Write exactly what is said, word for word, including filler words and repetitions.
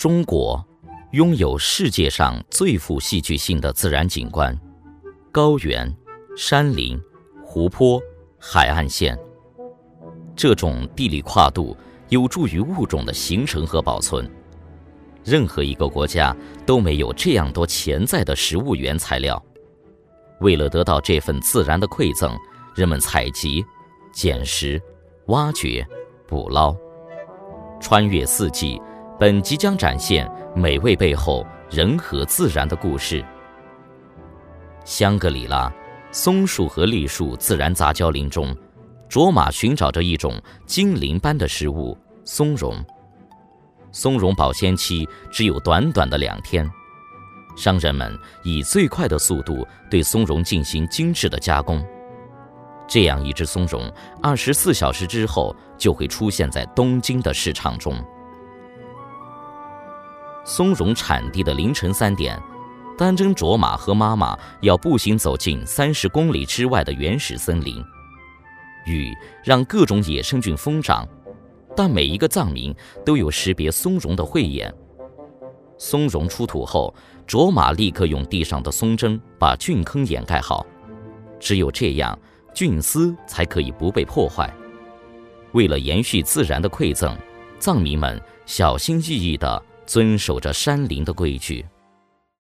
中国拥有世界上最富戏剧性的自然景观，高原、山林、湖泊、海岸线。这种地理跨度有助于物种的形成和保存。任何一个国家都没有这样多潜在的食物原材料。为了得到这份自然的馈赠，人们采集、捡拾、挖掘、捕捞。穿越四季，本集将展现美味背后人和自然的故事。香格里拉松树和栗树自然杂交林中，卓玛寻找着一种精灵般的食物——松茸。松茸保鲜期只有短短的两天，商人们以最快的速度对松茸进行精致的加工。这样一只松茸，二十四小时之后就会出现在东京的市场中。松茸产地的凌晨三点，丹真卓玛和妈妈要步行走进三十公里之外的原始森林。雨让各种野生菌疯长，但每一个藏民都有识别松茸的慧眼。松茸出土后，卓玛立刻用地上的松针把菌坑掩盖好，只有这样，菌丝才可以不被破坏。为了延续自然的馈赠，藏民们小心翼翼地遵守着山林的规矩。